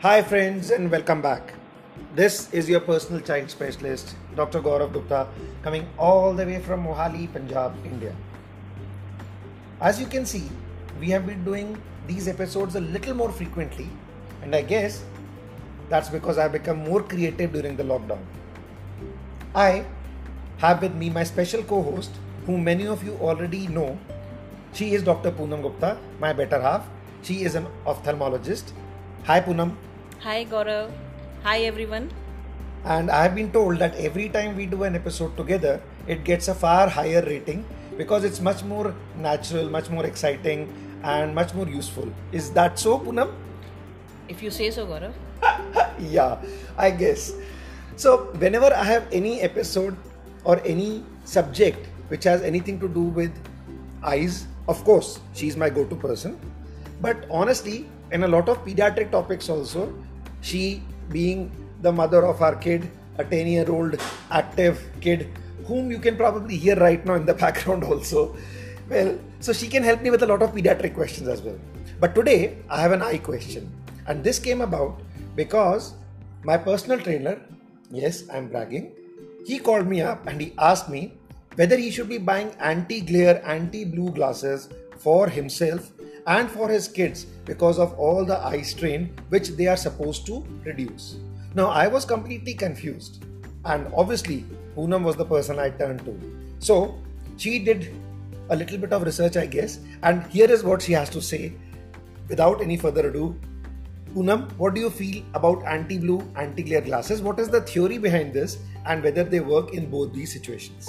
Hi friends and welcome back. This is your personal child specialist, Dr. Gaurav Gupta, coming all the way from Mohali, Punjab, India. As you can see, we have been doing these episodes a little more frequently, and I guess that's because I've become more creative during the lockdown. I have with me my special co-host, whom many of you already know. She is Dr. Poonam Gupta, my better half. She is an ophthalmologist. Hi Poonam. Hi Gaurav. Hi everyone. And I have been told that every time we do an episode together, it gets a far higher rating because it's much more natural, much more exciting, and much more useful. Is that so, Poonam? If you say so, Gaurav. Yeah, I guess. So, whenever I have any episode or any subject which has anything to do with eyes, of course, she's my go to person. But honestly, in a lot of pediatric topics also, she being the mother of our kid, a 10-year-old active kid, whom you can probably hear right now in the background also. Well, so she can help me with a lot of pediatric questions as well. But today, I have an eye question. And this came about because my personal trainer, yes, I'm bragging, he called me up and he asked me whether he should be buying anti-glare, anti-blue glasses for himself and for his kids because of all the eye strain which they are supposed to reduce. Now, I was completely confused, and obviously, Poonam was the person I turned to. So, she did a little bit of research, I guess, and here is what she has to say. Without any further ado, Poonam, what do you feel about anti-blue, anti-glare glasses? What is the theory behind this, and whether they work in both these situations?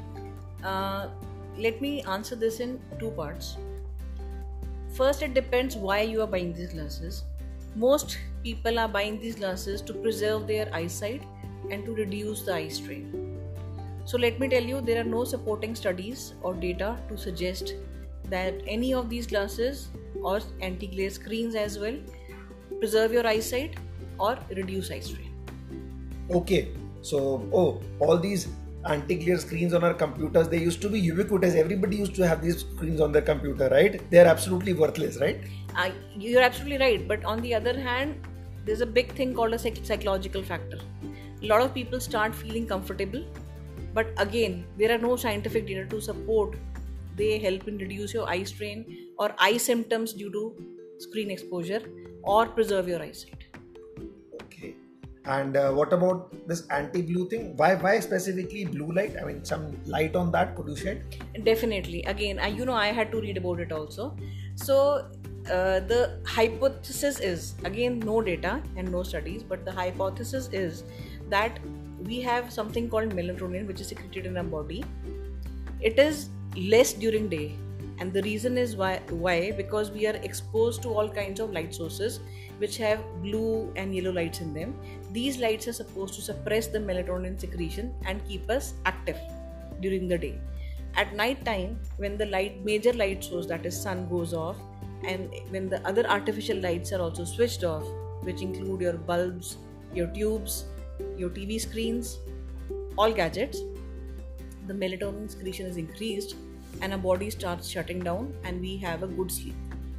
Let me answer this in two parts. First, it depends why you are buying these glasses. Most people are buying these glasses to preserve their eyesight and to reduce the eye strain. So let me tell you, there are no supporting studies or data to suggest that any of these glasses or anti-glare screens as well preserve your eyesight or reduce eye strain. Okay, so all these anti-glare screens on our computers, they used to be ubiquitous. Everybody used to have these screens on their computer, right? They are absolutely worthless, right? You're absolutely right. But on the other hand, there's a big thing called a psychological factor. A lot of people start feeling comfortable, but again, there are no scientific data to support they help in reduce your eye strain or eye symptoms due to screen exposure or preserve your eyesight. Okay. And what about this anti-blue thing? Why specifically blue light? I mean, some light on that, could you shed? Definitely. Again, I had to read about it also. So the hypothesis is, again, no data and no studies, but the hypothesis is that we have something called melatonin, which is secreted in our body. It is less during day, and the reason is why because we are exposed to all kinds of light sources which have blue and yellow lights in them. These lights are supposed to suppress the melatonin secretion and keep us active during the day. At night time, when the major light source, that is sun, goes off, and when the other artificial lights are also switched off, which include your bulbs, your tubes, your TV screens, all gadgets, the melatonin secretion is increased and our body starts shutting down and we have a good sleep.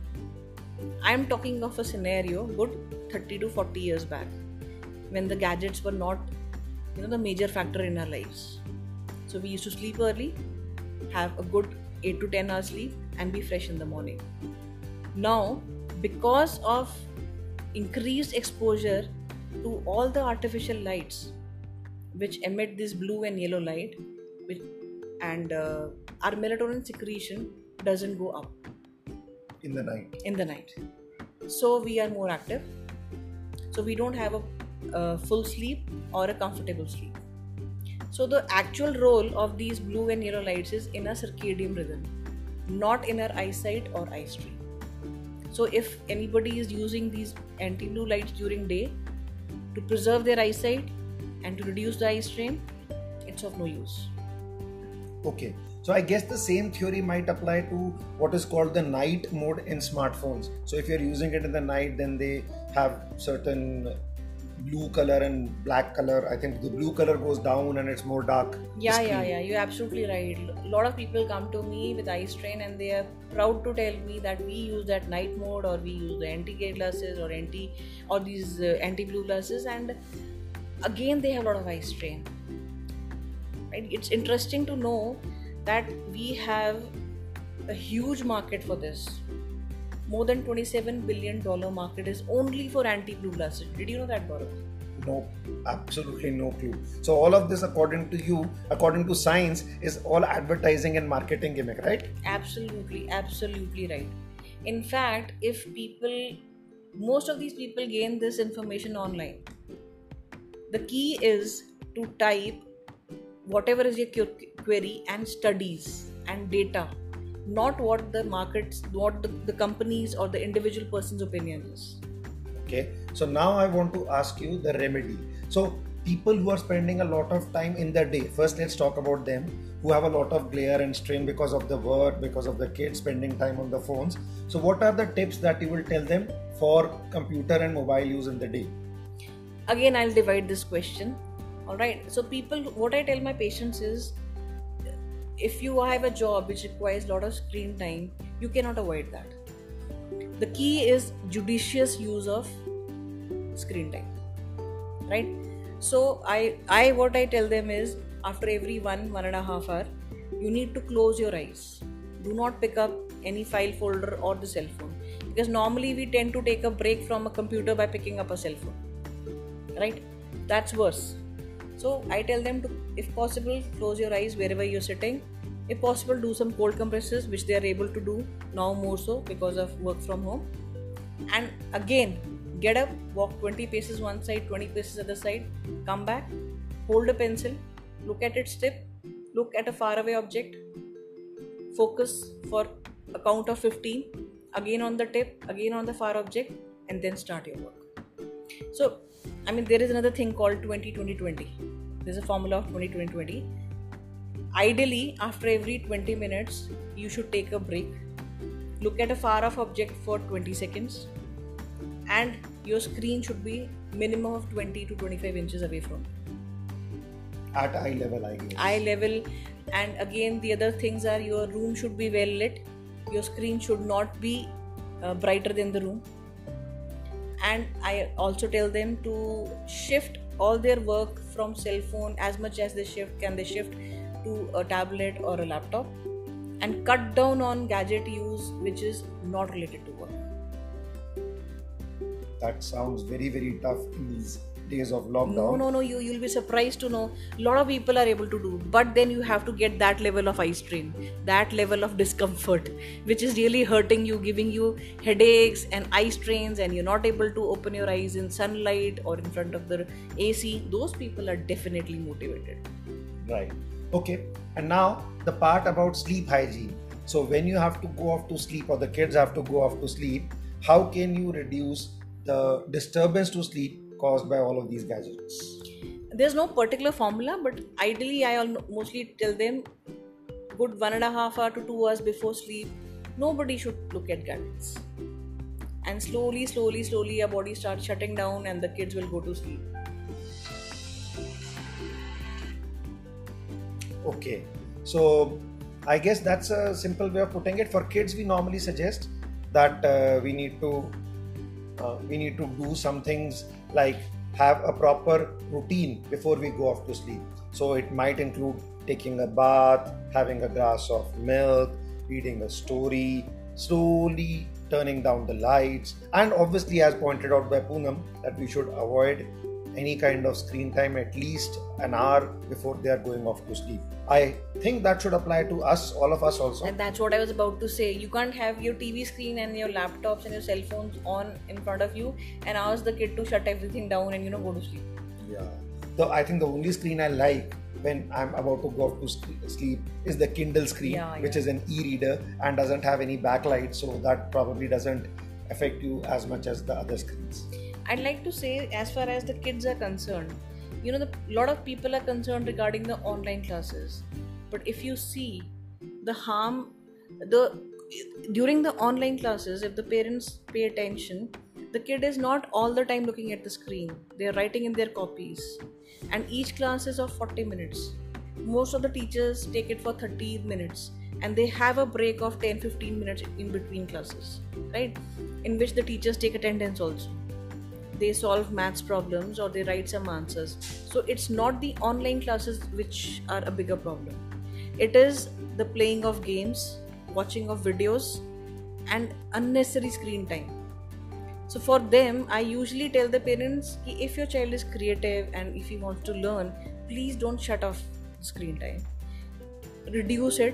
I am talking of a scenario good 30 to 40 years back when the gadgets were not the major factor in our lives. So we used to sleep early, have a good 8 to 10 hours sleep and be fresh in the morning. Now, because of increased exposure to all the artificial lights which emit this blue and yellow light, our melatonin secretion doesn't go up In the night. So we are more active. So we don't have a full sleep or a comfortable sleep. So the actual role of these blue and yellow lights is in a circadian rhythm, not in our eyesight or eye strain. So if anybody is using these anti-blue lights during day to preserve their eyesight and to reduce the eye strain, it's of no use. Okay. So I guess the same theory might apply to what is called the night mode in smartphones. So if you're using it in the night, then they have certain blue color and black color. I think the blue color goes down and it's more dark. Yeah. You're absolutely right. A lot of people come to me with eye strain and they are proud to tell me that we use that night mode, or we use the anti-gray glasses, or these anti-blue glasses, and again they have a lot of eye strain. Right? It's interesting to know that we have a huge market for this. More than $27 billion market is only for anti-blue glasses. Did you know that, Gaurav? No, absolutely no clue. So all of this, according to you, according to science, is all advertising and marketing gimmick, right? Absolutely right. In fact, most of these people gain this information online. The key is to type whatever is your query and studies and data, not what the markets, what the companies or the individual person's opinion is. Okay, so now I want to ask you the remedy. So people who are spending a lot of time in their day, first let's talk about them who have a lot of glare and strain because of the work, because of the kids spending time on the phones. So what are the tips that you will tell them for computer and mobile use in the day? Again, I'll divide this question. Alright, so what I tell my patients is, if you have a job which requires a lot of screen time, you cannot avoid that. The key is judicious use of screen time, right? So what I tell them is, after every 1.5 hour, you need to close your eyes. Do not pick up any file folder or the cell phone, because normally we tend to take a break from a computer by picking up a cell phone, right? That's worse. So I tell them to, if possible, close your eyes wherever you're sitting. If possible, do some cold compresses, which they are able to do now more so because of work from home. And again, get up, walk 20 paces one side, 20 paces other side, come back, hold a pencil, look at its tip, look at a faraway object, focus for a count of 15, again on the tip, again on the far object, and then start your work. So, there is another thing called 20-20-20. There's a formula of 20-20-20. Ideally, after every 20 minutes, you should take a break, look at a far off object for 20 seconds, and your screen should be minimum of 20 to 25 inches away from you. At eye level, I guess. Eye level. And again, the other things are, your room should be well lit, your screen should not be brighter than the room. And I also tell them to shift all their work from cell phone as much as they shift to a tablet or a laptop, and cut down on gadget use which is not related to work. That sounds very, very tough in these days of lockdown. No, you'll be surprised to know a lot of people are able to do, but then you have to get that level of eye strain, that level of discomfort, which is really hurting you, giving you headaches and eye strains, and you're not able to open your eyes in sunlight or in front of the AC. Those people are definitely motivated. Right. Okay. And now the part about sleep hygiene. So when you have to go off to sleep, or the kids have to go off to sleep, how can you reduce the disturbance to sleep caused by all of these gadgets? There's no particular formula, but ideally I mostly tell them good 1.5 hour to 2 hours before sleep, nobody should look at gadgets. And slowly your body starts shutting down and the kids will go to sleep. Okay, so I guess that's a simple way of putting it. For kids, we normally suggest that we need to do some things like have a proper routine before we go off to sleep. So it might include taking a bath, having a glass of milk, reading a story, slowly turning down the lights, and obviously, as pointed out by Poonam, that we should avoid any kind of screen time at least an hour before they are going off to sleep. I think that should apply to us, all of us also. And that's what I was about to say. You can't have your TV screen and your laptops and your cell phones on in front of you and ask the kid to shut everything down and go to sleep. Yeah. So I think the only screen I like when I'm about to go off to sleep is the Kindle screen, which is an e-reader and doesn't have any backlight, so that probably doesn't affect you as much as the other screens. I'd like to say, as far as the kids are concerned, a lot of people are concerned regarding the online classes. But if you see the harm, during the online classes, if the parents pay attention, the kid is not all the time looking at the screen. They are writing in their copies. And each class is of 40 minutes. Most of the teachers take it for 30 minutes and they have a break of 10-15 minutes in between classes, right? In which the teachers take attendance also. They solve maths problems or they write some answers. So it's not the online classes which are a bigger problem. It is the playing of games, watching of videos, and unnecessary screen time. So for them, I usually tell the parents that if your child is creative and if he wants to learn, please don't shut off screen time. Reduce it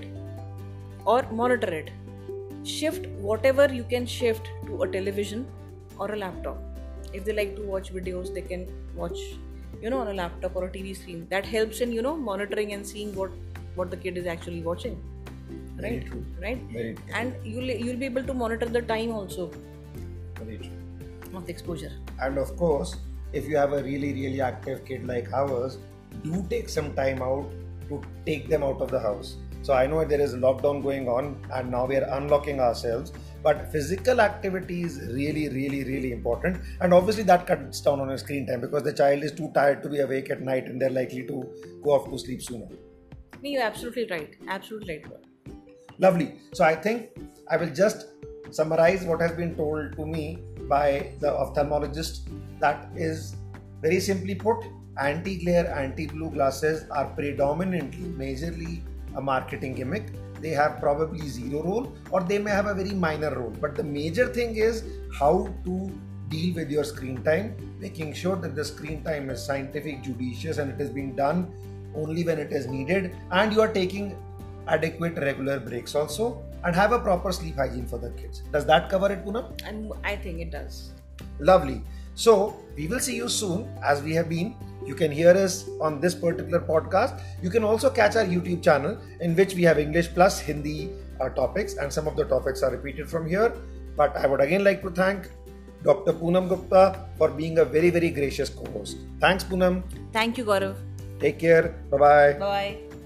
or monitor it. Shift whatever you can shift to a television or a laptop. If they like to watch videos, they can watch, on a laptop or a TV screen. That helps in, monitoring and seeing what the kid is actually watching. Right? Very true. Right? Very true. And you'll be able to monitor the time also. Very true. Of the exposure. And of course, if you have a really, really active kid like ours, do take some time out to take them out of the house. So I know there is a lockdown going on and now we are unlocking ourselves, but physical activity is really, really, really important. And obviously that cuts down on your screen time because the child is too tired to be awake at night and they're likely to go off to sleep sooner. You're absolutely right. Absolutely right. Lovely. So I think I will just summarize what has been told to me by the ophthalmologist. That is very simply put, anti-glare, anti-blue glasses are predominantly, majorly a marketing gimmick. They have probably zero role or they may have a very minor role. But the major thing is how to deal with your screen time, making sure that the screen time is scientific, judicious, and it is being done only when it is needed, and you are taking adequate regular breaks also, and have a proper sleep hygiene for the kids. Does that cover it, Poonam? And I think it does. Lovely. So we will see you soon, as we have been. You can hear us on this particular podcast. You can also catch our YouTube channel in which we have English plus Hindi topics, and some of the topics are repeated from here. But I would again like to thank Dr. Poonam Gupta for being a very, very gracious co-host. Thanks, Poonam. Thank you, Gaurav. Take care. Bye-bye. Bye-bye.